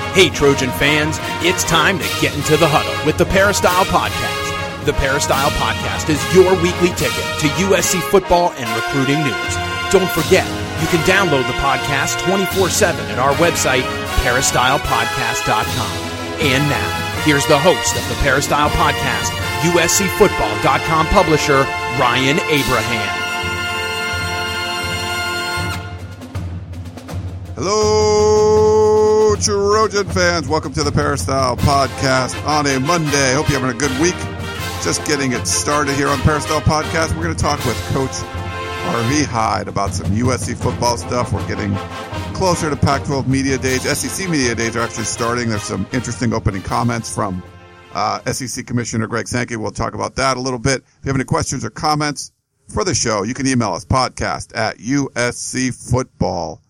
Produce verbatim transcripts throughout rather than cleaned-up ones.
Hey, Trojan fans, it's time to get into the huddle with the Peristyle Podcast. The Peristyle Podcast is your weekly ticket to U S C football and recruiting news. Don't forget, you can download the podcast twenty-four seven at our website, peristyle podcast dot com. And now, here's the host of the Peristyle Podcast, U S C football dot com publisher, Ryan Abraham. Hello, Trojan fans. Welcome to the Peristyle Podcast on a Monday. Hope you're having a good week. Just getting it started here on the Peristyle Podcast. We're going to talk with Coach Harvey Hyde about some U S C football stuff. We're getting closer to Pac twelve Media Days. S E C Media Days are actually starting. There's some interesting opening comments from uh, S E C Commissioner Greg Sankey. We'll talk about that a little bit. If you have any questions or comments for the show, you can email us, podcast at U S C football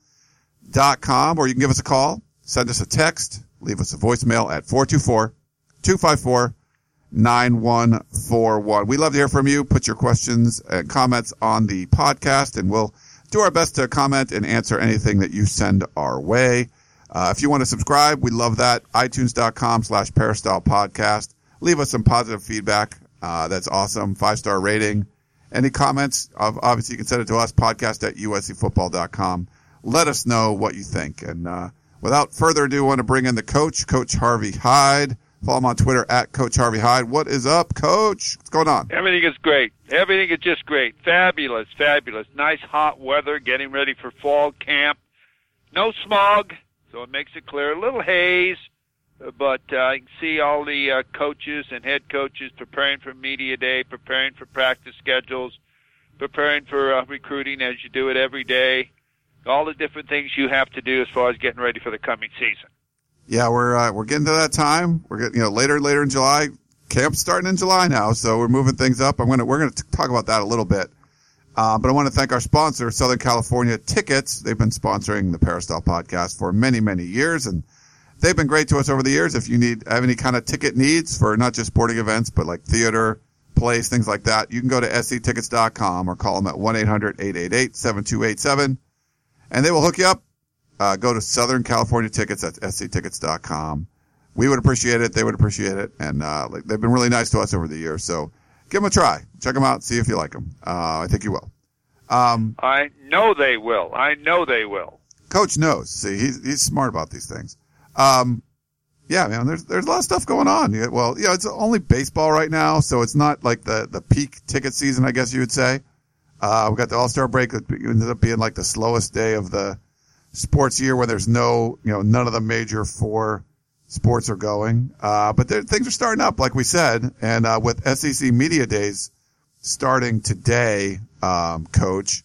dot com, or you can give us a call, send us a text, leave us a voicemail at four two four, two five four, nine one four one. We love to hear from you. Put your questions and comments on the podcast, and we'll do our best to comment and answer anything that you send our way. Uh, if you want to subscribe, we love that. iTunes.com slash Peristyle Podcast. Leave us some positive feedback. Uh, that's awesome. Five-star rating. Any comments? Obviously, you can send it to us, podcast at U S C football dot com. Let us know what you think. And uh, without further ado, I want to bring in the coach, Coach Harvey Hyde. Follow him on Twitter at Coach Harvey Hyde. What is up, Coach? What's going on? Everything is great. Everything is just great. Fabulous, fabulous. Nice hot weather, getting ready for fall camp. No smog, so it makes it clear. A little haze, but uh, I can see all the uh, coaches and head coaches preparing for media day, preparing for practice schedules, preparing for uh, recruiting as you do it every day. All the different things you have to do as far as getting ready for the coming season. Yeah, we're uh, we're getting to that time. We're getting, you know, later later in July. Camp's starting in July now, so we're moving things up. I'm gonna we're gonna talk about that a little bit. Uh, but I want to thank our sponsor, Southern California Tickets. They've been sponsoring the Peristyle Podcast for many many years, and they've been great to us over the years. If you need have any kind of ticket needs for not just sporting events, but like theater, plays, things like that, you can go to S C tickets dot com or call them at one eight hundred, eight eight eight, seven two eight seven. And they will hook you up. Uh, go to Southern California Tickets at S C tickets dot com. We would appreciate it. They would appreciate it. And uh, they've been really nice to us over the years. So give them a try. Check them out. See if you like them. Uh, I think you will. Um, I know they will. I know they will. Coach knows. See, he's he's smart about these things. Um, yeah, man, there's there's a lot of stuff going on. Yeah, well, yeah, it's only baseball right now, so it's not like the, the peak ticket season, I guess you would say. Uh, we got the All-Star break that ended up being like the slowest day of the sports year when there's no, you know, none of the major four sports are going. Uh, but things are starting up, like we said. And, uh, with S E C Media Days starting today, um, Coach,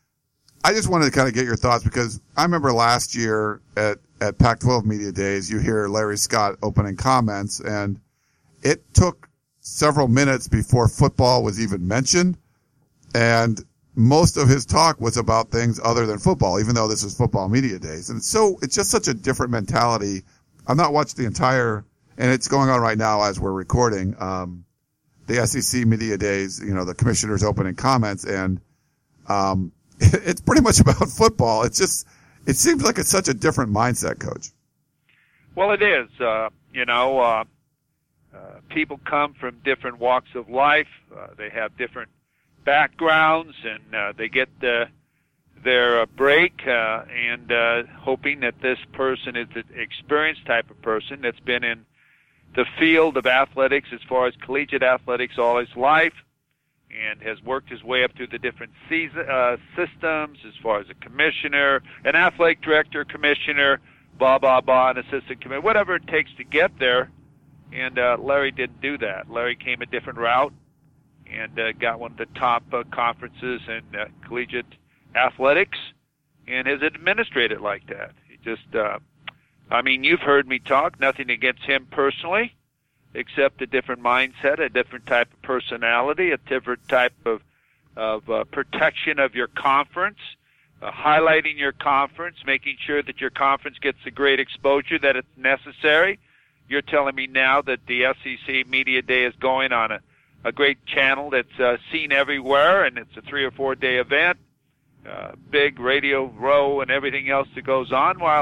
I just wanted to kind of get your thoughts because I remember last year at, at Pac twelve Media Days, you hear Larry Scott opening comments, and it took several minutes before football was even mentioned. And most of his talk was about things other than football, even though this is football media days. And so it's just such a different mentality. I've not watched the entire, and it's going on right now as we're recording, um, the S E C media days, you know, the commissioner's opening comments. And, um, it's pretty much about football. It's just, it seems like it's such a different mindset, Coach. Well, it is. Uh, you know, uh, uh, people come from different walks of life. Uh, they have different backgrounds, and uh, they get uh, their uh, break uh, and uh, hoping that this person is an experienced type of person that's been in the field of athletics as far as collegiate athletics all his life and has worked his way up through the different season, uh, systems as far as a commissioner, an athletic director, commissioner, blah, blah, blah, an assistant commissioner, whatever it takes to get there. And uh, Larry didn't do that. Larry came a different route and uh, got one of the top uh, conferences in uh, collegiate athletics, and has administrated like that. He just, uh, I mean, you've heard me talk, nothing against him personally, except a different mindset, a different type of personality, a different type of, of uh, protection of your conference, uh, highlighting your conference, making sure that your conference gets the great exposure that it's necessary. You're telling me now that the S E C Media Day is going on a a great channel that's uh, seen everywhere, and it's a three or four day event, uh, big radio row and everything else that goes on, while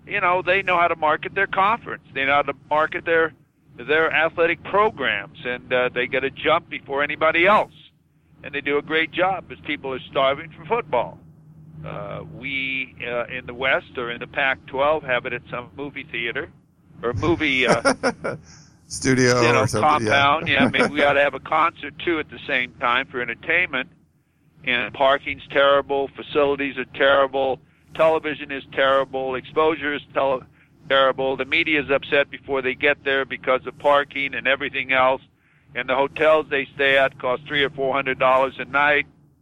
you know, they know how to market their conference. They know how to market their their athletic programs, and uh, they get a jump before anybody else. And they do a great job because people are starving for football. Uh, we uh, in the West or in the Pac twelve have it at some movie theater or movie uh, studio you know, or something. compound. Yeah. yeah, I mean, we ought to have a concert too at the same time for entertainment. And parking's terrible, facilities are terrible, television is terrible, exposure is tele- terrible. The media is upset before they get there because of parking and everything else. And the hotels they stay at cost three or four hundred dollars a night.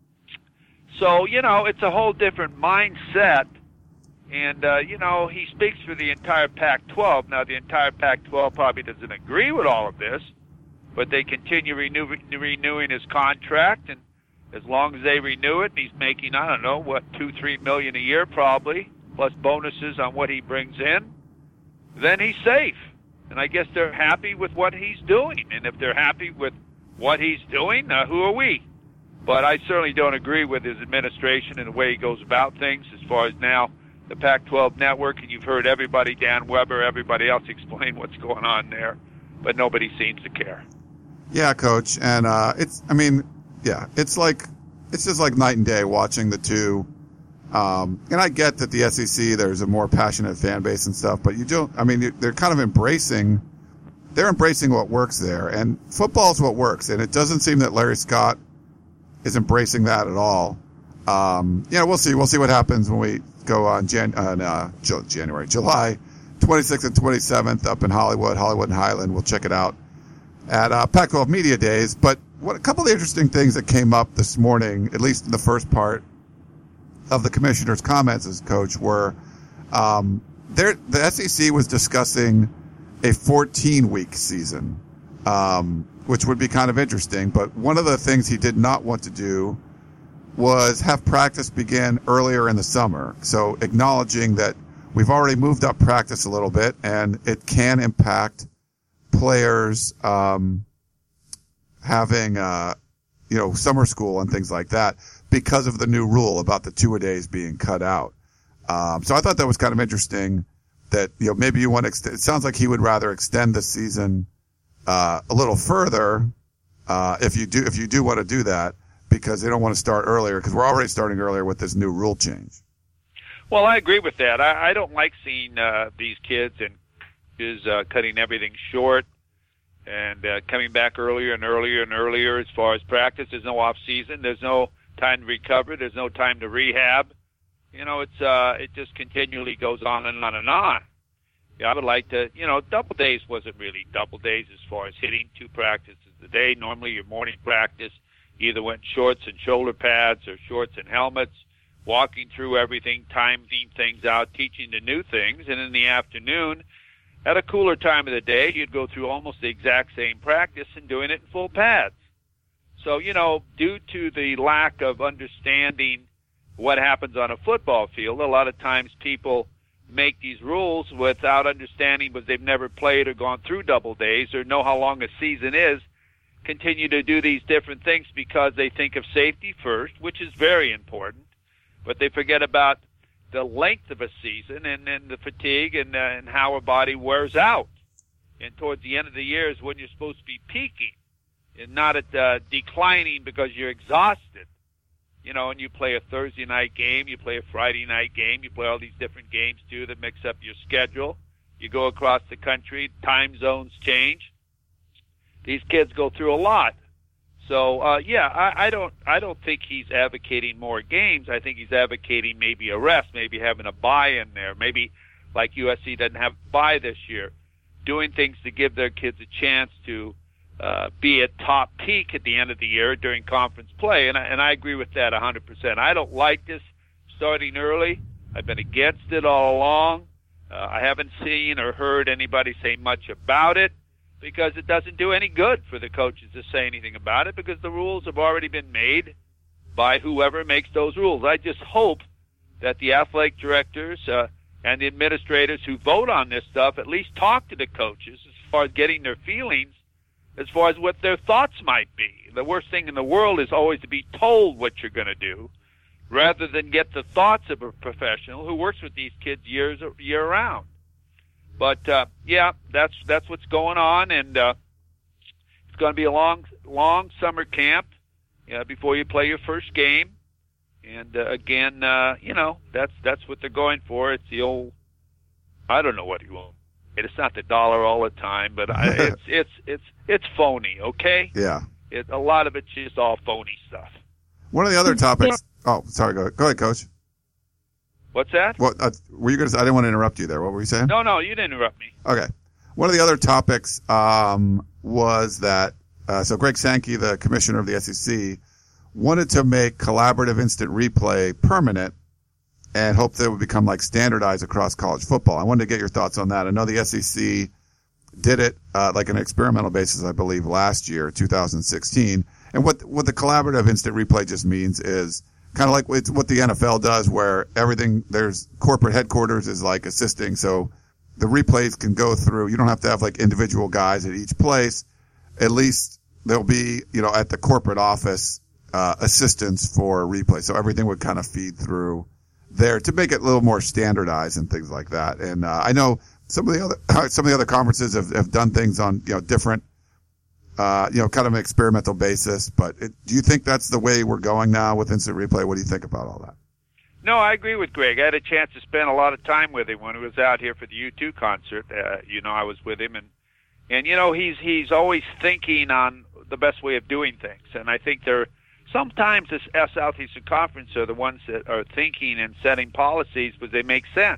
So, you know, it's a whole different mindset. And, uh, you know, he speaks for the entire Pac twelve. Now, the entire Pac twelve probably doesn't agree with all of this, but they continue renew- renewing his contract. And as long as they renew it, and he's making, I don't know, what, two, three million a year probably, plus bonuses on what he brings in, then he's safe. And I guess they're happy with what he's doing. And if they're happy with what he's doing, uh, who are we? But I certainly don't agree with his administration and the way he goes about things as far as now the Pac twelve network. And you've heard everybody, Dan Weber, everybody else explain what's going on there. But nobody seems to care. Yeah, Coach. And uh, it's, I mean, yeah, it's like, it's just like night and day watching the two. Um, and I get that the S E C, there's a more passionate fan base and stuff, but you don't, I mean, they're kind of embracing, they're embracing what works there. And football's what works. And it doesn't seem that Larry Scott is embracing that at all. Um, you know, we'll see. We'll see what happens when we go on Jan, uh, uh, January, July twenty-sixth and twenty-seventh up in Hollywood, Hollywood and Highland. We'll check it out at uh, Pac twelve Media Days. But what a couple of interesting things that came up this morning, at least in the first part of the commissioner's comments as coach, were um, there. The S E C was discussing a fourteen-week season, um, which would be kind of interesting. But one of the things he did not want to do was have practice begin earlier in the summer. So acknowledging that we've already moved up practice a little bit, and it can impact players um, having, uh, you know, summer school and things like that because of the new rule about the two-a-days being cut out. Um, so I thought that was kind of interesting that, you know, maybe you want to extend, it sounds like he would rather extend the season uh, a little further uh, if you do, if you do want to do that, because they don't want to start earlier, because we're already starting earlier with this new rule change. Well, I agree with that. I, I don't like seeing uh, these kids and is uh, cutting everything short and uh, coming back earlier and earlier and earlier as far as practice. There's no off season. There's no time to recover. There's no time to rehab. You know, it's uh, it just continually goes on and on and on. Yeah, I would like to, you know, double days wasn't really double days as far as hitting two practices a day. Normally your morning practice either went shorts and shoulder pads or shorts and helmets, walking through everything, timing things out, teaching the new things. And in the afternoon, at a cooler time of the day, you'd go through almost the exact same practice and doing it in full pads. So, you know, due to the lack of understanding what happens on a football field, a lot of times people make these rules without understanding because they've never played or gone through double days or know how long a season is, continue to do these different things because they think of safety first, which is very important, but they forget about the length of a season and, and the fatigue and, uh, and how a body wears out. And towards the end of the year is when you're supposed to be peaking and not at uh, declining because you're exhausted. You know, and you play a Thursday night game, you play a Friday night game, you play all these different games too that mix up your schedule. You go across the country, time zones change. These kids go through a lot. So, uh, yeah, I, I don't I don't think he's advocating more games. I think he's advocating maybe a rest, maybe having a bye in there, maybe like U S C doesn't have a bye this year, doing things to give their kids a chance to uh, be at top peak at the end of the year during conference play. And I, and I agree with that one hundred percent. I don't like this starting early. I've been against it all along. Uh, I haven't seen or heard anybody say much about it, because it doesn't do any good for the coaches to say anything about it, because the rules have already been made by whoever makes those rules. I just hope that the athletic directors uh, and the administrators who vote on this stuff at least talk to the coaches as far as getting their feelings, as far as what their thoughts might be. The worst thing in the world is always to be told what you're going to do, rather than get the thoughts of a professional who works with these kids years year round. But uh, yeah, that's that's what's going on, and uh, it's going to be a long long summer camp uh, before you play your first game. And uh, again, uh, you know, that's that's what they're going for. It's the old, I don't know what you want. It's not the dollar all the time, but I, it's it's it's it's phony. Okay. Yeah. It, a lot of it's just all phony stuff. One of the other topics. Oh, sorry. Go ahead, go ahead, Coach. What's that? What uh, were you going to say? I didn't want to interrupt you there. What were you saying? No, no, you didn't interrupt me. Okay. One of the other topics um, was that uh, so Greg Sankey, the commissioner of the S E C, wanted to make collaborative instant replay permanent and hoped that it would become like standardized across college football. I wanted to get your thoughts on that. I know the S E C did it uh, like an experimental basis, I believe, last year, two thousand sixteen. And what what the collaborative instant replay just means is kind of like it's what the N F L does, where everything, there's corporate headquarters is like assisting. So the replays can go through. You don't have to have like individual guys at each place. At least there'll be, you know, at the corporate office, uh, assistance for replay. So everything would kind of feed through there to make it a little more standardized and things like that. And, uh, I know some of the other, some of the other conferences have, have done things on, you know, different, Uh, you know, kind of an experimental basis, but it, do you think that's the way we're going now with instant replay? What do you think about all that? No, I agree with Greg. I had a chance to spend a lot of time with him when he was out here for the U two concert. Uh, you know, I was with him, and and you know, he's he's always thinking on the best way of doing things. And I think there sometimes the Southeastern Conference are the ones that are thinking and setting policies, but they make sense.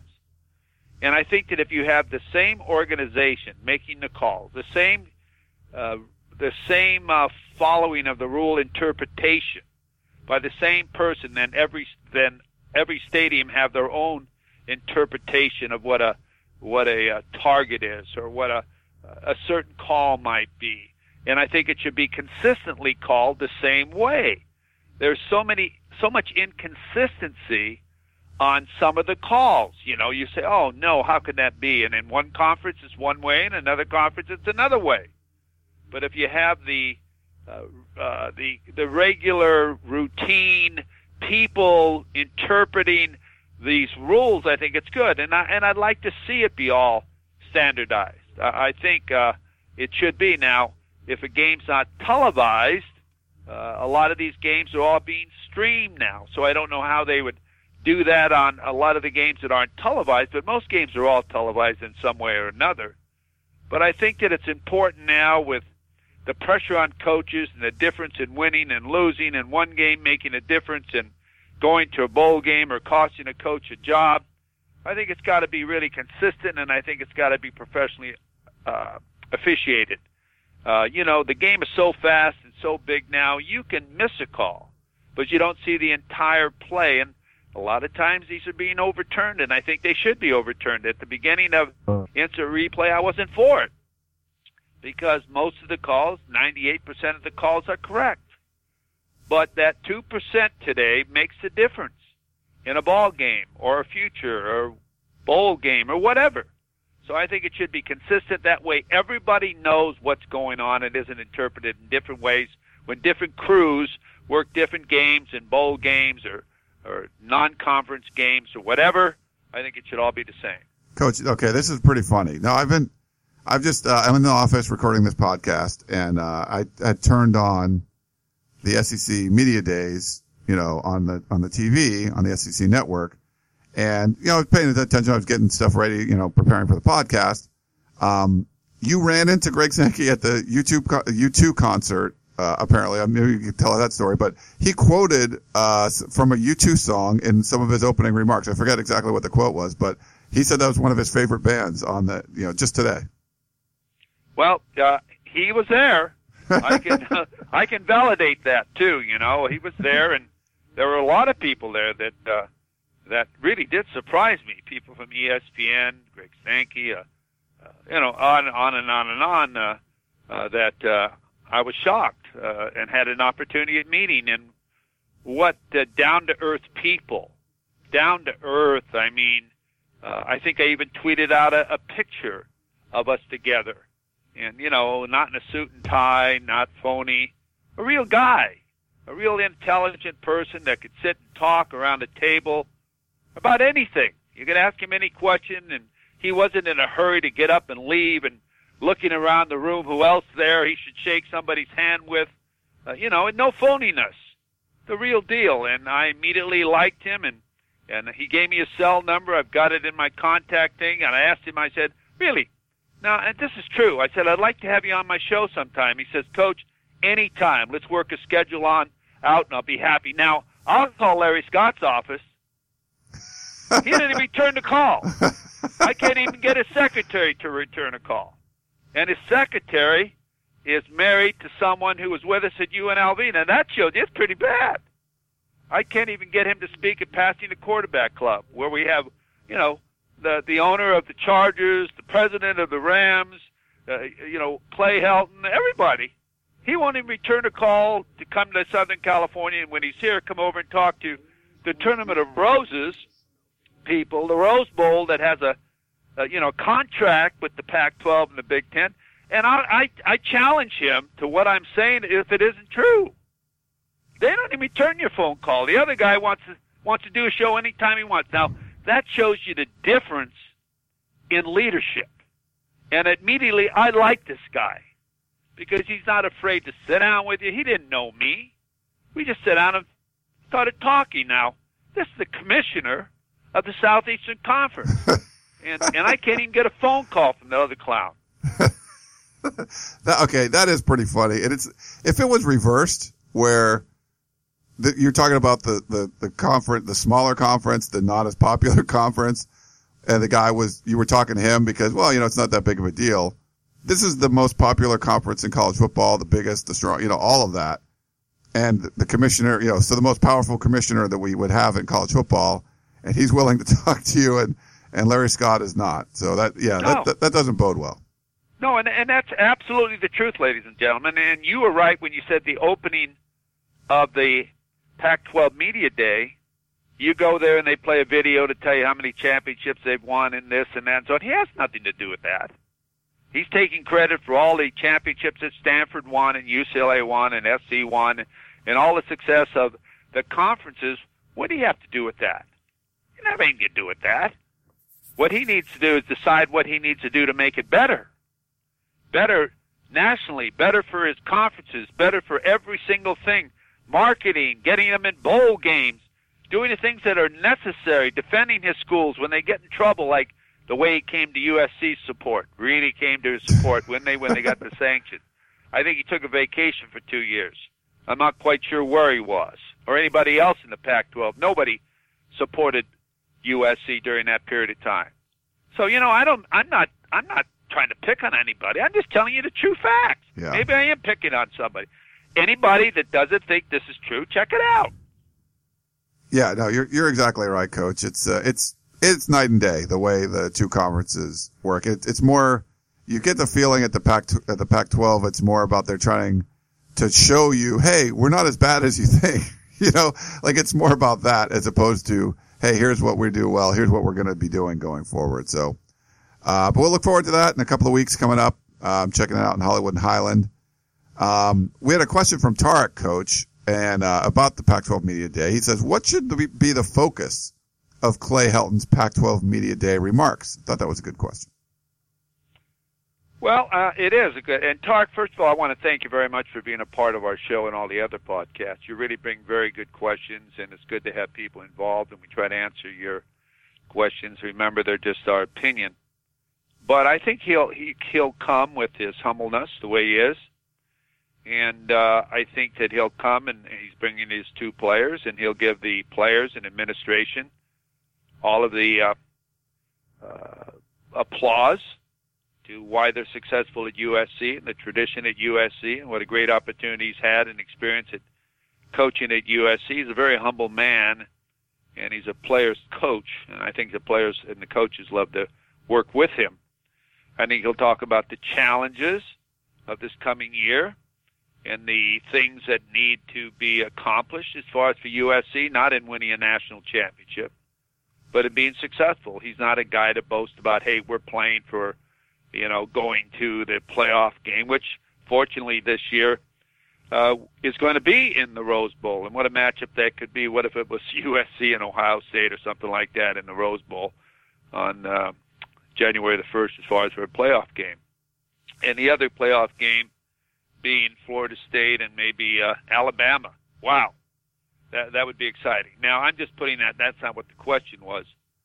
And I think that if you have the same organization making the calls, the same uh, the same uh, following of the rule interpretation by the same person, then every then every stadium have their own interpretation of what a what a, a target is or what a a certain call might be. And I think it should be consistently called the same way. There's so many so much inconsistency on some of the calls. You know, you say, "Oh no, how could that be?" And in one conference it's one way, and another conference it's another way. But if you have the uh, uh, the the regular routine people interpreting these rules, I think it's good, and I and I'd like to see it be all standardized. I, I think uh, it should be. Now, if a game's not televised, uh, a lot of these games are all being streamed now, so I don't know how they would do that on a lot of the games that aren't televised. But most games are all televised in some way or another. But I think that it's important now with the pressure on coaches and the difference in winning and losing and one game making a difference in going to a bowl game or costing a coach a job. I think it's got to be really consistent, and I think it's got to be professionally uh, officiated. Uh, you know, the game is so fast and so big now, you can miss a call, but you don't see the entire play. And a lot of times these are being overturned, and I think they should be overturned. At the beginning of instant replay, I wasn't for it, because most of the calls, ninety-eight percent of the calls are correct. But that two percent today makes a difference in a ball game or a future or bowl game or whatever. So I think it should be consistent. That way everybody knows what's going on. It isn't interpreted in different ways when different crews work different games in bowl games or, or non-conference games or whatever. I think it should all be the same. Coach, okay, this is pretty funny. Now, I've been... I've just, uh, I'm in the office recording this podcast, and, uh, I, I turned on the S E C Media Days, you know, on the, on the T V, on the S E C network. And, you know, I was paying attention. I was getting stuff ready, you know, preparing for the podcast. Um, you ran into Greg Sankey at the YouTube, U two concert, uh, apparently. Maybe you could tell that story, but he quoted, uh, from a U two song in some of his opening remarks. I forget exactly what the quote was, but he said that was one of his favorite bands on the, you know, just today. Well, uh, he was there. I can uh, I can validate that too. You know, he was there, and there were a lot of people there that uh, that really did surprise me. People from E S P N, Greg Sankey, uh, uh, you know, on on and on and on. Uh, uh, that uh, I was shocked uh, and had an opportunity at meeting. And what uh, down to earth people, down to earth. I mean, uh, I think I even tweeted out a, a picture of us together. And, you know, not in a suit and tie, not phony, a real guy. a real intelligent person that could sit and talk around a table about anything. You could ask him any question, and he wasn't in a hurry to get up and leave and looking around the room who else there he should shake somebody's hand with. Uh, you know, and no phoniness. The real deal. And I immediately liked him, and, and he gave me his cell number. I've got it in my contact thing. And I asked him, I said, really? Now, and this is true. I said, I'd like to have you on my show sometime. He says, Coach, anytime. Let's work a schedule on out, and I'll be happy. Now, I'll call Larry Scott's office. He didn't even return the call. I can't even get his secretary to return a call. And his secretary is married to someone who was with us at U N L V. Now, that shows it's pretty bad. I can't even get him to speak at Pasadena Quarterback Club, where we have, you know, the the owner of the Chargers, the president of the Rams, uh, you know, Clay Helton, everybody. He won't even return a call to come to Southern California, and when he's here, come over and talk to the Tournament of Roses people, the Rose Bowl that has a, a you know, contract with the Pac twelve and the Big Ten. And I, I, I challenge him to what I'm saying if it isn't true. They don't even return your phone call. The other guy wants to, wants to do a show anytime he wants. Now, that shows you the difference in leadership. And immediately, I like this guy because he's not afraid to sit down with you. He didn't know me. We just sat down and started talking. Now, this is the commissioner of the Southeastern Conference. and, and I can't even get a phone call from the other clown. that, okay, that is pretty funny. And it's if it was reversed, where the, you're talking about the, the, the conference, the smaller conference, the not as popular conference, and the guy was, you were talking to him because, well, you know, it's not that big of a deal. This is the most popular conference in college football, the biggest, the strong, you know, all of that. And the commissioner, you know, so the most powerful commissioner that we would have in college football, and he's willing to talk to you, and, and Larry Scott is not. So that, yeah, no. that, that, that doesn't bode well. No, and, and that's absolutely the truth, ladies and gentlemen. And you were right when you said the opening of the Pac twelve Media Day, you go there and they play a video to tell you how many championships they've won and this and that and so on. He has nothing to do with that. He's taking credit for all the championships that Stanford won and U C L A won and S C won and all the success of the conferences. What do you have to do with that? You don't have anything to do with that. What he needs to do is decide what he needs to do to make it better. Better nationally, better for his conferences, better for every single thing. Marketing, getting them in bowl games, doing the things that are necessary, defending his schools when they get in trouble, like the way he came to U S C's support, really came to his support when they when they got the sanctions. I think he took a vacation for two years. I'm not quite sure where he was, or anybody else in the Pac twelve. Nobody supported U S C during that period of time. So, you know, I don't, I'm not, I'm not trying to pick on anybody. I'm just telling you the true facts. Yeah. Maybe I am picking on somebody. Anybody that doesn't think this is true, check it out. Yeah, no, you're you're exactly right, Coach. It's uh, it's it's night and day the way the two conferences work. It, it's more, you get the feeling at the Pac at the Pac twelve. It's more about they're trying to show you, hey, we're not as bad as you think. You know, like it's more about that as opposed to, hey, here's what we do well. Here's what we're going to be doing going forward. So, uh, but we'll look forward to that in a couple of weeks coming up. Uh, I'm checking it out in Hollywood and Highland. Um, we had a question from Tarek, Coach, and uh, about the Pac twelve Media Day. He says, what should be the focus of Clay Helton's Pac twelve Media Day remarks? I thought that was a good question. Well, uh, it is a good. And Tarek, first of all, I want to thank you very much for being a part of our show and all the other podcasts. You really bring very good questions, and it's good to have people involved, and we try to answer your questions. Remember, they're just our opinion. But I think he'll he, he'll come with his humbleness, the way he is. And uh, I think that he'll come and he's bringing his two players, and he'll give the players and administration all of the uh, uh, applause to why they're successful at U S C and the tradition at U S C and what a great opportunity he's had and experience at coaching at U S C. He's a very humble man, and he's a player's coach, and I think the players and the coaches love to work with him. I think he'll talk about the challenges of this coming year and the things that need to be accomplished as far as for U S C, not in winning a national championship, but in being successful. He's not a guy to boast about, hey, we're playing for, you know, going to the playoff game, which fortunately this year uh, is going to be in the Rose Bowl, and what a matchup that could be. What if it was U S C and Ohio State or something like that in the Rose Bowl on uh, January the first as far as for a playoff game? And the other playoff game being Florida State and maybe uh, Alabama. Wow, that that would be exciting. Now, I'm just putting that. That's not what the question was.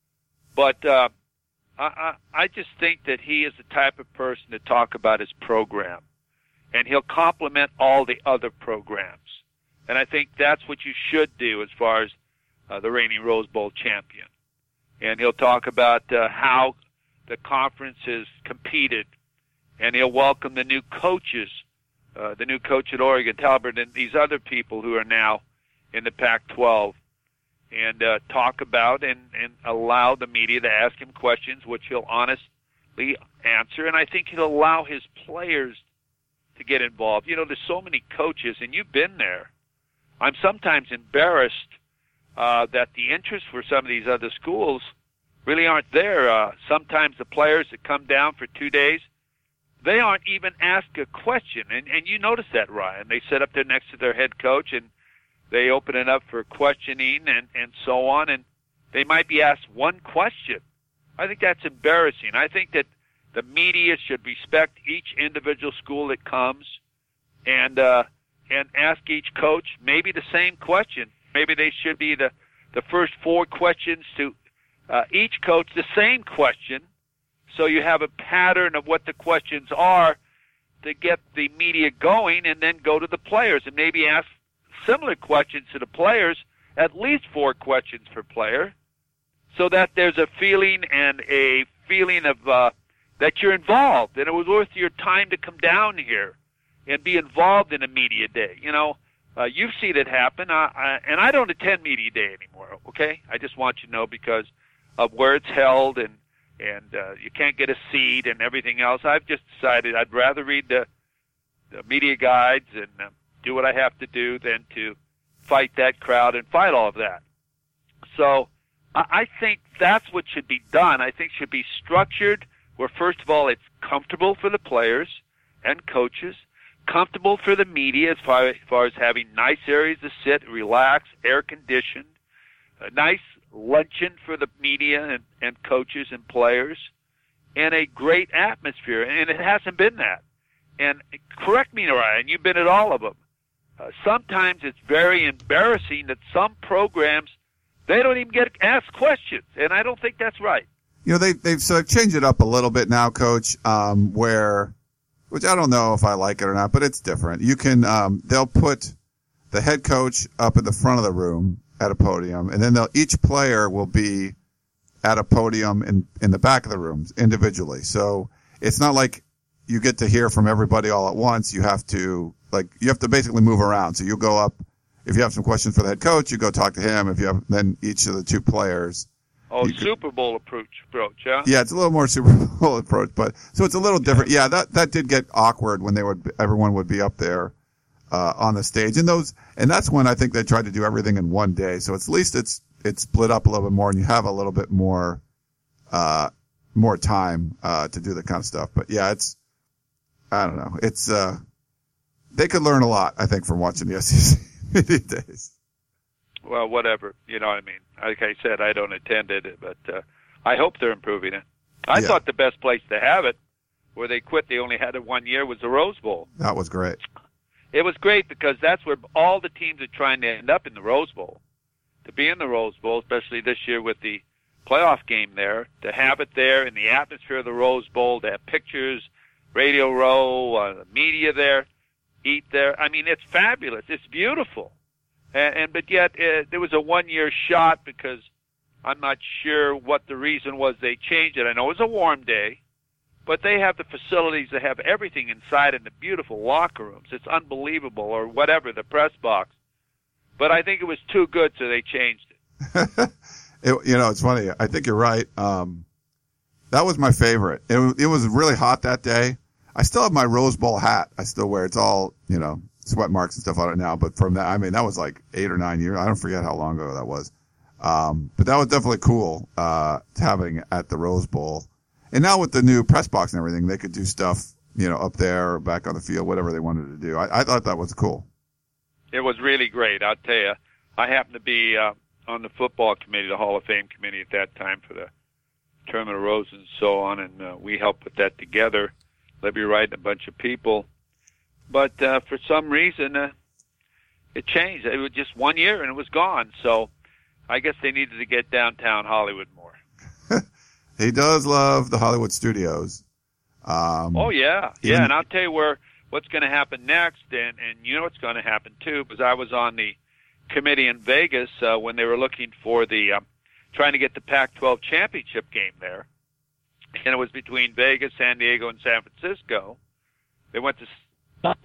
But uh, I, I, I just think that he is the type of person to talk about his program. And he'll complement all the other programs. And I think that's what you should do as far as uh, the reigning Rose Bowl champion. And he'll talk about uh, how the conference has competed. And he'll welcome the new coaches, uh, the new coach at Oregon, Talbert, and these other people who are now in the Pac twelve. And uh, talk about and, and allow the media to ask him questions, which he'll honestly answer. And I think he'll allow his players to get involved. You know, there's so many coaches, and you've been there. I'm sometimes embarrassed uh, that the interest for some of these other schools really aren't there. Uh, sometimes the players that come down for two days, they aren't even asked a question. And, and you notice that, Ryan. They sit up there next to their head coach, and they open it up for questioning and, and so on, and they might be asked one question. I think that's embarrassing. I think that the media should respect each individual school that comes and uh, and ask each coach maybe the same question. Maybe they should be the, the first four questions to uh, each coach the same question, so you have a pattern of what the questions are to get the media going, and then go to the players and maybe ask similar questions to the players, at least four questions per player, so that there's a feeling and a feeling of uh, that you're involved, and it was worth your time to come down here and be involved in a media day. You know, uh, you've seen it happen, I, I, and I don't attend media day anymore, okay? I just want you to know because of where it's held, and, and uh, you can't get a seat and everything else. I've just decided I'd rather read the, the media guides and uh, do what I have to do than to fight that crowd and fight all of that. So I, I think that's what should be done. I think should be structured where, first of all, it's comfortable for the players and coaches, comfortable for the media as far, as far as having nice areas to sit, relax, air-conditioned, a nice luncheon for the media and, and coaches and players, and a great atmosphere. And it hasn't been that. And correct me, Ryan, you've been at all of them. Uh, sometimes it's very embarrassing that some programs, they don't even get asked questions, and I don't think that's right. You know, they, they've sort of changed it up a little bit now, Coach, um, where, which I don't know if I like it or not, but it's different. You can, um, they'll put the head coach up in the front of the room at a podium, and then they'll, each player will be at a podium in, in the back of the rooms individually. So it's not like you get to hear from everybody all at once. You have to, like, you have to basically move around. So you'll go up, if you have some questions for the head coach, you go talk to him. If you have, then each of the two players. Oh, Super Bowl approach, approach, yeah? Yeah, it's a little more Super Bowl approach, but so it's a little different. Yeah, that that did get awkward when they would everyone would be up there uh on the stage, and those and that's when I think they tried to do everything in one day. So it's, at least it's it's split up a little bit more, and you have a little bit more uh more time uh to do that kind of stuff. But yeah, it's I don't know, it's uh they could learn a lot, I think, from watching the S E C these days. Well, whatever, you know what I mean. Like I said, I don't attend it, but uh, I hope they're improving it. I yeah. thought the best place to have it, where they quit, they only had it one year, was the Rose Bowl. That was great. It was great because that's where all the teams are trying to end up, in the Rose Bowl. To be in the Rose Bowl, especially this year with the playoff game there, to have it there in the atmosphere of the Rose Bowl, to have pictures, Radio Row, uh, the media there, eat there. I mean, it's fabulous. It's beautiful. And, and but yet uh, there was a one-year shot because I'm not sure what the reason was they changed it. I know it was a warm day, but they have the facilities to have everything inside in the beautiful locker rooms. It's unbelievable, or whatever, the press box. But I think it was too good, so they changed it. it you know, it's funny. I think you're right. Um, that was my favorite. It, it was really hot that day. I still have my Rose Bowl hat. I still wear it. It's all, you know, sweat marks and stuff on it now. But from that, I mean, that was like eight or nine years. I don't forget how long ago that was. Um, but that was definitely cool, uh, having at the Rose Bowl. And now with the new press box and everything, they could do stuff, you know, up there or back on the field, whatever they wanted to do. I, I thought that was cool. it was really great. I'll tell you, I happened to be uh, on the football committee, the Hall of Fame committee at that time for the Tournament of Roses and so on, and uh, we helped put that together. Libby Wright and a bunch of people. But uh, for some reason, uh, it changed. It was just one year, and it was gone. So I guess they needed to get downtown Hollywood more. He does love the Hollywood studios. Um, oh, yeah. even, Yeah, and I'll tell you where what's going to happen next, and, and you know what's going to happen, too, because I was on the committee in Vegas uh, when they were looking for the um, trying to get the Pac twelve championship game there. And it was between Vegas, San Diego, and San Francisco. They went to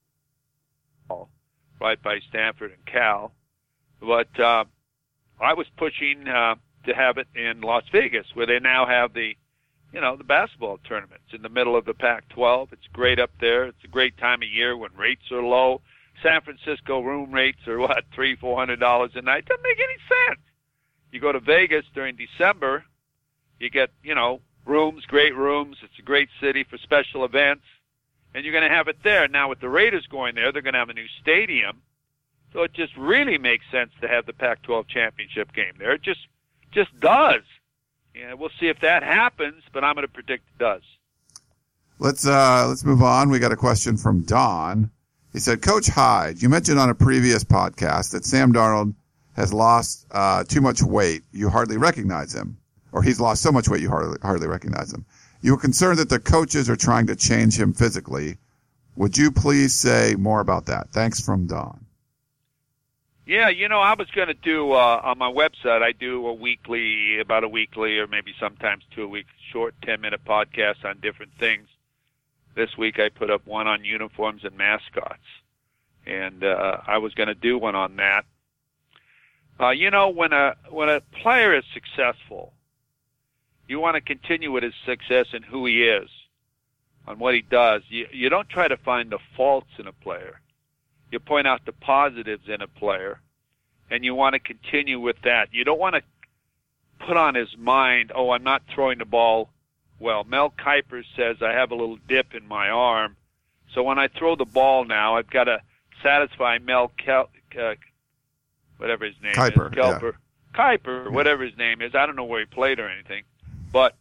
right by Stanford and Cal. But uh, I was pushing uh, to have it in Las Vegas, where they now have the, you know, the basketball tournaments in the middle of the Pac twelve. It's great up there. It's a great time of year when rates are low. San Francisco room rates are, what, three, four hundred dollars a night? Doesn't make any sense. You go to Vegas during December, you get, you know, rooms, great rooms. It's a great city for special events, and you're going to have it there. Now, with the Raiders going there, they're going to have a new stadium, so it just really makes sense to have the Pac twelve championship game there. It just just does. Yeah, we'll see if that happens, but I'm going to predict it does. Let's uh, let's move on. We got a question from Don. He said, Coach Hyde, you mentioned on a previous podcast that Sam Darnold has lost uh, too much weight. You hardly recognize him. Or he's lost so much weight you hardly, hardly recognize him. You were concerned that the coaches are trying to change him physically. Would you please say more about that? Thanks from Don. Yeah, you know, I was going to do, uh, on my website, I do a weekly, about a weekly or maybe sometimes two a week, short ten-minute podcasts on different things. This week I put up one on uniforms and mascots. And uh, I was going to do one on that. Uh, you know, when a when a player is successful, you want to continue with his success and who he is, on what he does. You, you don't try to find the faults in a player. You point out the positives in a player, and you want to continue with that. You don't want to put on his mind, oh, I'm not throwing the ball well. Mel Kiper says, I have a little dip in my arm, so when I throw the ball now, I've got to satisfy Mel Kel- uh, whatever his name Kiper, is. Kelper. Yeah. Kiper, whatever his name is. I don't know where he played or anything. But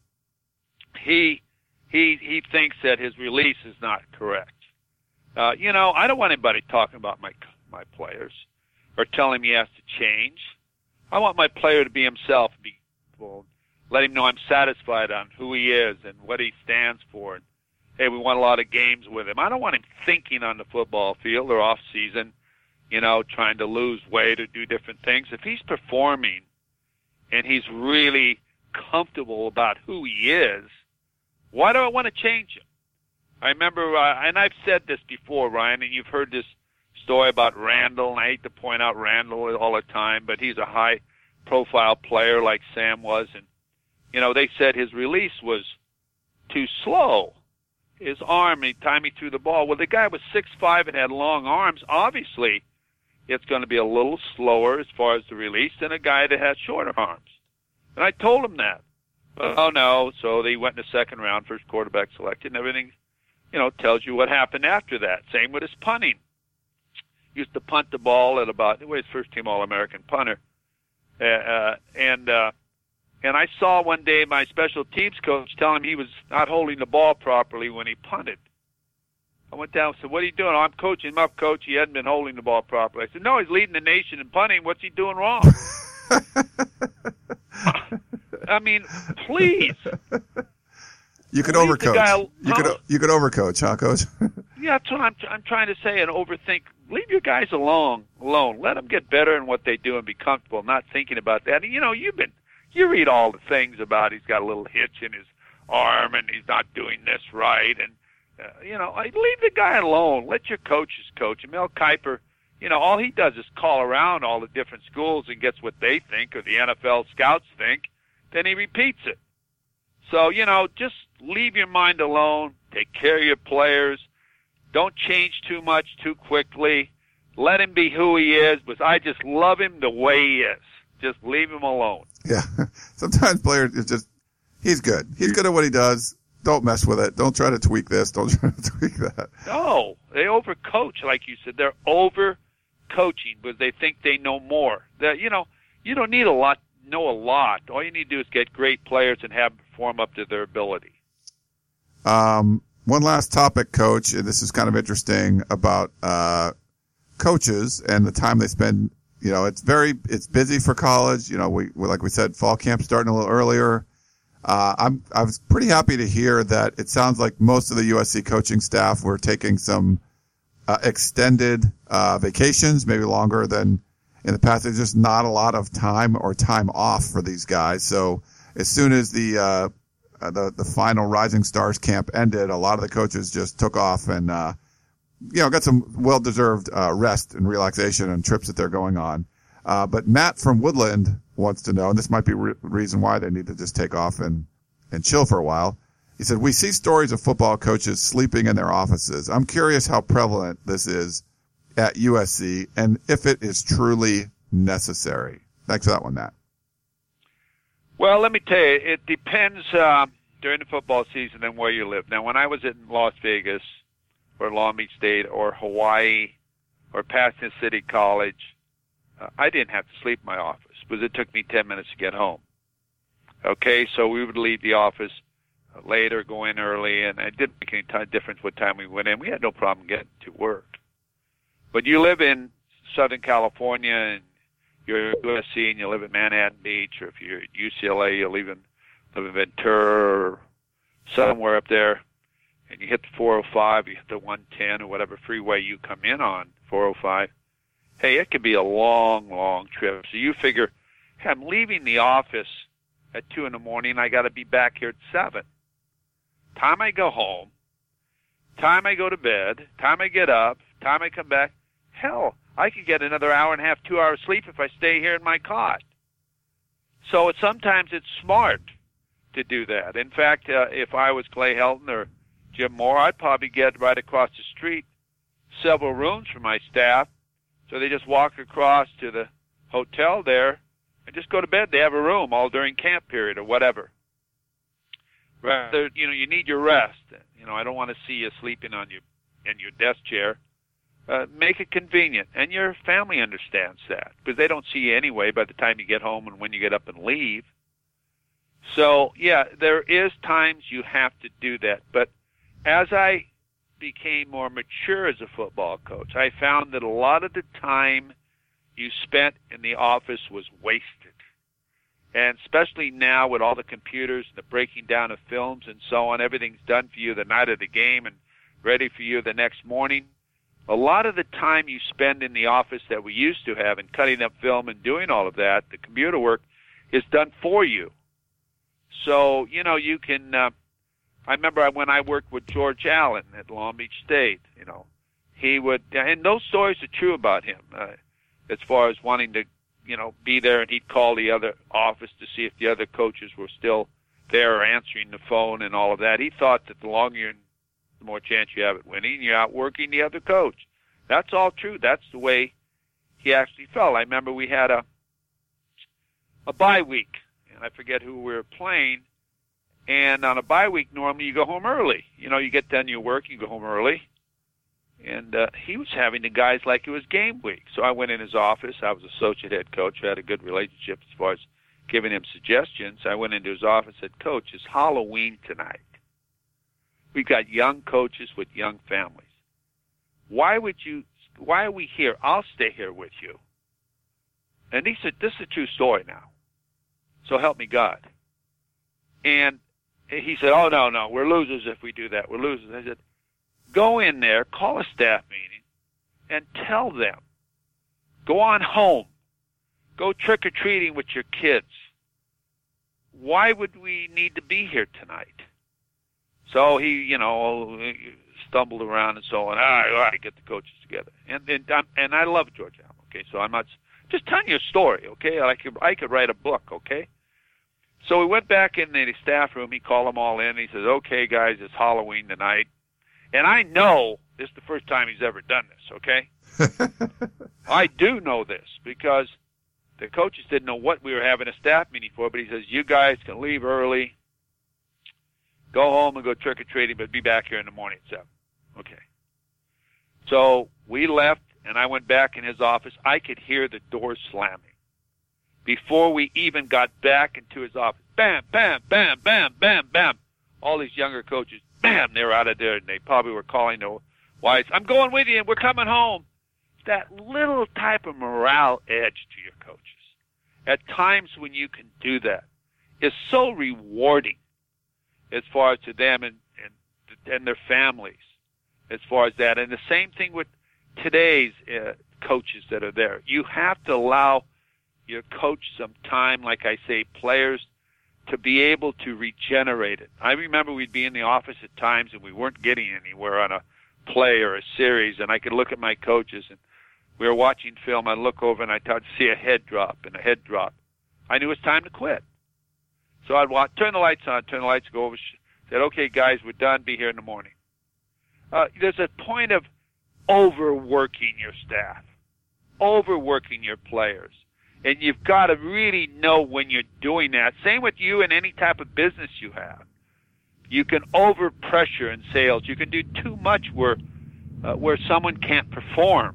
he he he thinks that his release is not correct. Uh, you know, I don't want anybody talking about my my players or telling him he has to change. I want my player to be himself. Be well, let him know I'm satisfied on who he is and what he stands for. And, hey, we won a lot of games with him. I don't want him thinking on the football field or off season, you know, trying to lose weight or do different things. If he's performing and he's really comfortable about who he is, why do I want to change him? I remember, uh, and I've said this before, Ryan, and you've heard this story about Randall, and I hate to point out Randall all the time, but he's a high-profile player like Sam was, and, you know, they said his release was too slow. His arm, any time he threw the ball, well, the guy was six five and had long arms. Obviously, it's going to be a little slower as far as the release than a guy that has shorter arms. And I told him that. But, oh, no, so they went in the second round, first quarterback selected, and everything, you know, tells you what happened after that. Same with his punting. He used to punt the ball at about, he was first-team All-American punter. Uh, uh, and uh, and I saw one day my special teams coach tell him he was not holding the ball properly when he punted. I went down and said, what are you doing? Oh, I'm coaching him up, coach. He hadn't been holding the ball properly. I said, no, he's leading the nation in punting. What's he doing wrong? I mean, please. You could Leave overcoach. guy, you could you could overcoach, huh, Coach? Yeah, that's what I'm I'm trying to say. And overthink. Leave your guys alone. Alone. Let them get better in what they do and be comfortable, not thinking about that. And, you know, you've been you read all the things about he's got a little hitch in his arm and he's not doing this right. And uh, you know, leave the guy alone. Let your coaches coach. And Mel Kiper, you know, all he does is call around all the different schools and gets what they think or the N F L scouts think. Then he repeats it. So, you know, just leave your mind alone. Take care of your players. Don't change too much too quickly. Let him be who he is, because I just love him the way he is. Just leave him alone. Yeah. Sometimes players, it's just, he's good. He's good at what he does. Don't mess with it. Don't try to tweak this. Don't try to tweak that. No. They overcoach, like you said. They're overcoaching. coaching because they think they know more. That, you know, you don't need a lot, know a lot. All you need to do is get great players and have them perform up to their ability. Um, one last topic, Coach, and this is kind of interesting about uh, coaches and the time they spend. You know, it's very, it's busy for college. You know, we, we like we said, fall camp starting a little earlier. Uh, I'm, I was pretty happy to hear that it sounds like most of the U S C coaching staff were taking some uh, extended uh, vacations, maybe longer than in the past. There's just not a lot of time or time off for these guys. So as soon as the uh, the the final Rising Stars camp ended, a lot of the coaches just took off and uh, you know got some well-deserved uh, rest and relaxation and trips that they're going on. Uh, but Matt from Woodland wants to know, and this might be re- reason why they need to just take off and, and chill for a while. He said, we see stories of football coaches sleeping in their offices. I'm curious how prevalent this is at U S C and if it is truly necessary. Thanks for that one, Matt. Well, let me tell you, it depends uh, during the football season and where you live. Now, when I was in Las Vegas or Long Beach State or Hawaii or Pasadena City College, uh, I didn't have to sleep in my office because it took me ten minutes to get home. Okay, so we would leave the office later, go in early, and it didn't make any time difference what time we went in. We had no problem getting to work. But you live in Southern California and you're at U S C and you live at Manhattan Beach, or if you're at U C L A, you live in, live in Ventura or somewhere up there, and you hit the four oh five, you hit the one ten or whatever freeway you come in on, four oh five, hey, it could be a long, long trip. So you figure, hey, I'm leaving the office at two in the morning, I got to be back here at seven. Time I go home, time I go to bed, time I get up, time I come back, hell, I could get another hour and a half, two hours sleep if I stay here in my cot. So it, sometimes it's smart to do that. In fact, uh, if I was Clay Helton or Jim Moore, I'd probably get right across the street several rooms for my staff, so they just walk across to the hotel there and just go to bed. They have a room all during camp period or whatever. Rather, you know, you need your rest. You know, I don't want to see you sleeping on your in your desk chair. Uh, make it convenient, and your family understands that because they don't see you anyway by the time you get home and when you get up and leave. So, yeah, there is times you have to do that. But as I became more mature as a football coach, I found that a lot of the time you spent in the office was wasted. And especially now with all the computers and the breaking down of films and so on, everything's done for you the night of the game and ready for you the next morning. A lot of the time you spend in the office that we used to have in cutting up film and doing all of that, the computer work, is done for you. So, you know, you can, uh, I remember when I worked with George Allen at Long Beach State, you know, he would, and those stories are true about him, uh, as far as wanting to, you know, be there, and he'd call the other office to see if the other coaches were still there or answering the phone and all of that. He thought that the longer you're in, the more chance you have at winning, you're outworking the other coach. That's all true. That's the way he actually felt. I remember we had a a bye week, and I forget who we were playing, and on a bye week, normally you go home early. You know, you get done your work, you go home early. And uh, he was having the guys like it was game week. So I went in his office. I was associate head coach. I had a good relationship as far as giving him suggestions. I went into his office and said, Coach, it's Halloween tonight. We've got young coaches with young families. Why would you, why are we here? I'll stay here with you. And he said, this is a true story now. So help me God. And he said, oh, no, no, we're losers if we do that. We're losers. I said, go in there, call a staff meeting, and tell them. Go on home. Go trick-or-treating with your kids. Why would we need to be here tonight? So he, you know, stumbled around and so on. All right, all right, get the coaches together. And and, and I love George Allen, okay? So I'm not just telling you a story, okay? I could, I could write a book, okay? So we went back in the staff room. He called them all in. He says, okay, guys, it's Halloween tonight. And I know this is the first time he's ever done this, okay? I do know this because the coaches didn't know what we were having a staff meeting for, but he says, you guys can leave early, go home and go trick-or-treating, but be back here in the morning at seven. Okay. So we left and I went back in his office, I could hear the door slamming. Before we even got back into his office, bam, bam, bam, bam, bam, bam. All these younger coaches, bam, they were out of there, and they probably were calling the wives, I'm going with you, and we're coming home. That little type of morale edge to your coaches. At times when you can do that, is so rewarding as far as to them and, and, and their families as far as that. And the same thing with today's uh, coaches that are there. You have to allow your coach some time, like I say, players, to be able to regenerate it. I remember we'd be in the office at times and we weren't getting anywhere on a play or a series, and I could look at my coaches and we were watching film. I'd look over and I'd see a head drop and a head drop. I knew it was time to quit. So I'd watch, turn the lights on, turn the lights, go over, said, okay, guys, we're done. Be here in the morning. Uh, there's a point of overworking your staff, overworking your players. And you've got to really know when you're doing that. Same with you in any type of business you have. You can overpressure in sales. You can do too much where uh, where someone can't perform.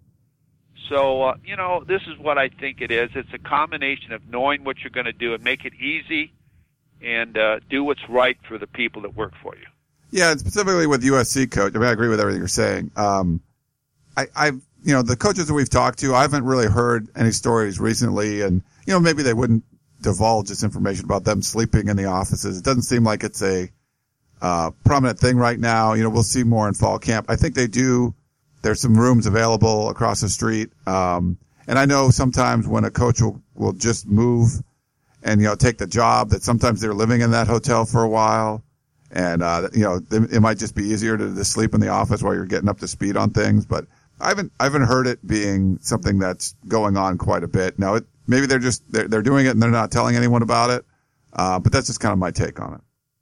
So, uh, you know, this is what I think it is. It's a combination of knowing what you're going to do and make it easy and uh, do what's right for the people that work for you. Yeah, and specifically with U S C coach, I mean, I agree with everything you're saying. Um, I, I've, you know, the coaches that we've talked to, I haven't really heard any stories recently, and, you know, maybe they wouldn't divulge this information about them sleeping in the offices. It doesn't seem like it's a uh, prominent thing right now. You know, we'll see more in fall camp. I think they do. There's some rooms available across the street. Um, and I know sometimes when a coach will, will just move and, you know, take the job, that sometimes they're living in that hotel for a while. And, uh, you know, it might just be easier to, to sleep in the office while you're getting up to speed on things. But I haven't, I haven't heard it being something that's going on quite a bit. Now, it, maybe they're just, they're, they're doing it and they're not telling anyone about it. Uh, but that's just kind of my take on it.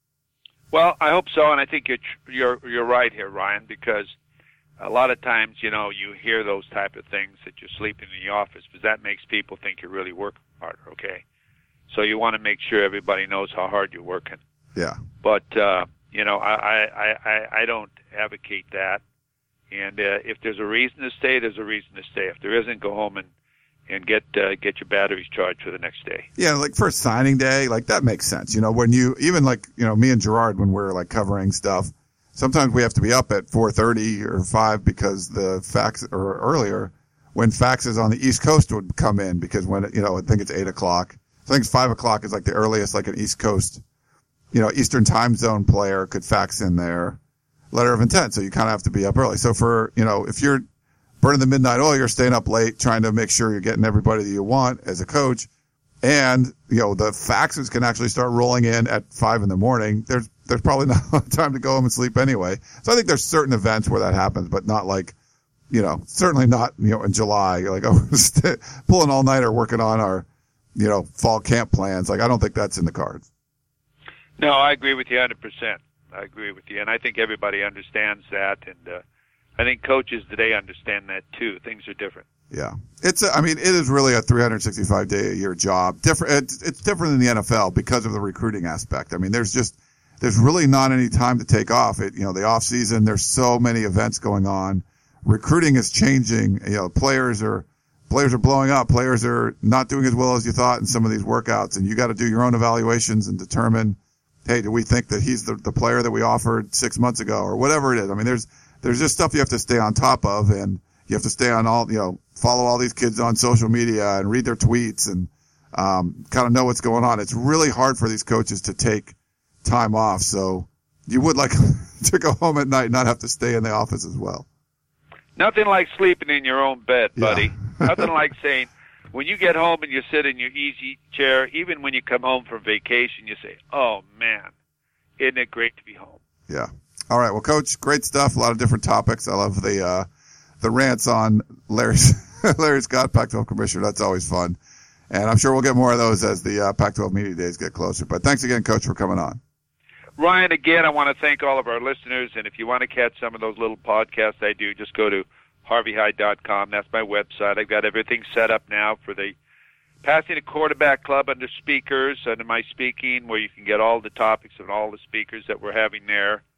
Well, I hope so. And I think you're, you're, you're right here, Ryan, because a lot of times, you know, you hear those type of things that you're sleeping in the office, because that makes people think you're really working harder, okay? So you want to make sure everybody knows how hard you're working. Yeah. But, uh, you know, I, I, I, I don't advocate that. And uh, if there's a reason to stay, there's a reason to stay. If there isn't, go home and, and get uh, get your batteries charged for the next day. Yeah, like for signing day, like that makes sense. You know, when you, even like, you know, me and Gerard, when we're like covering stuff, sometimes we have to be up at four thirty or five because the fax, or earlier, when faxes on the East Coast would come in, because when, you know, I think it's eight o'clock. I think it's five o'clock is like the earliest, like an East Coast, you know, Eastern time zone player could fax in their letter of intent. So you kind of have to be up early. So for, you know, if you're burning the midnight oil, you're staying up late trying to make sure you're getting everybody that you want as a coach. And, you know, the faxes can actually start rolling in at five in the morning. There's, there's probably not a lot of time to go home and sleep anyway. So I think there's certain events where that happens, but not like, you know, certainly not, you know, in July. You're like, oh, pulling all nighter working on our, you know, fall camp plans. Like, I don't think that's in the cards. No, I agree with you one hundred percent. I agree with you. And I think everybody understands that. And uh, I think coaches today understand that too. Things are different. Yeah. It's, a, I mean, it is really a three hundred sixty-five day a year job. Different. It's, it's different than the N F L because of the recruiting aspect. I mean, there's just, there's really not any time to take off. It, you know, the off season, there's so many events going on. Recruiting is changing. You know, players are, players are blowing up. Players are not doing as well as you thought in some of these workouts. And you got to do your own evaluations and determine, hey, do we think that he's the, the player that we offered six months ago or whatever it is? I mean, there's, there's just stuff you have to stay on top of, and you have to stay on all, you know, follow all these kids on social media and read their tweets and, um, kind of know what's going on. It's really hard for these coaches to take time off. So you would like to go home at night and not have to stay in the office as well. Nothing like sleeping in your own bed, buddy. Yeah. Nothing like saying, when you get home and you sit in your easy chair, even when you come home from vacation, you say, oh, man, isn't it great to be home? Yeah. All right. Well, Coach, great stuff. A lot of different topics. I love the, uh, the rants on Larry, Larry Scott, Pac twelve commissioner. That's always fun. And I'm sure we'll get more of those as the uh, Pac twelve media days get closer. But thanks again, Coach, for coming on. Ryan, again, I want to thank all of our listeners. And if you want to catch some of those little podcasts I do, just go to harvey hyde dot com. That's my website. I've got everything set up now for the Passing a Quarterback Club under speakers, under my speaking, where you can get all the topics and all the speakers that we're having there.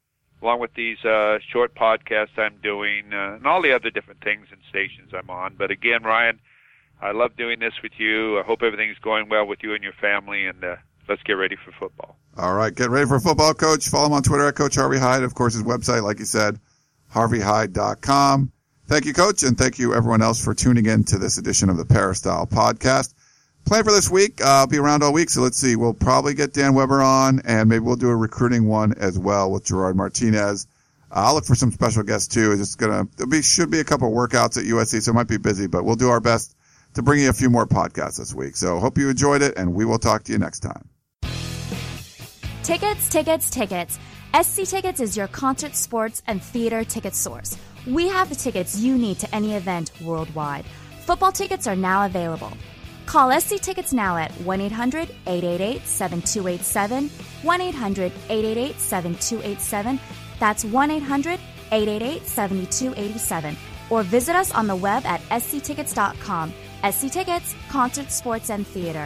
along with these uh, short podcasts I'm doing, uh, and all the other different things and stations I'm on. But again, Ryan, I love doing this with you. I hope everything's going well with you and your family, and uh, let's get ready for football. All right, get ready for football, Coach. Follow him on Twitter at Coach Harvey Hyde. Of course, his website, like you said, harvey hyde dot com. Thank you, Coach, and thank you, everyone else, for tuning in to this edition of the Peristyle Podcast. Plan for this week, uh, I'll be around all week, so let's see. We'll probably get Dan Weber on, and maybe we'll do a recruiting one as well with Gerard Martinez. Uh, I'll look for some special guests, too. It's just gonna, there be, should be a couple of workouts at U S C, so it might be busy, but we'll do our best to bring you a few more podcasts this week. So hope you enjoyed it, and we will talk to you next time. Tickets, tickets, tickets. S C Tickets is your concert, sports, and theater ticket source. We have the tickets you need to any event worldwide. Football tickets are now available. Call S C Tickets now at one eight hundred eight eight eight seven two eight seven, one eight hundred eight eight eight seven two eight seven. That's one eight hundred eight eight eight seven two eight seven. Or visit us on the web at s c tickets dot com. S C Tickets, concert, sports, and theater.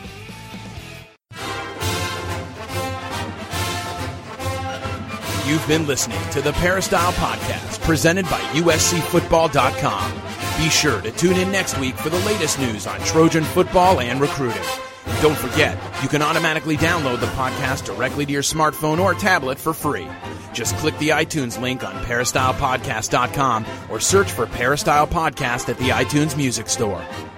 You've been listening to the Peristyle Podcast, presented by U S C football dot com. Be sure to tune in next week for the latest news on Trojan football and recruiting. And don't forget, you can automatically download the podcast directly to your smartphone or tablet for free. Just click the iTunes link on peristyle podcast dot com or search for Peristyle Podcast at the iTunes Music Store.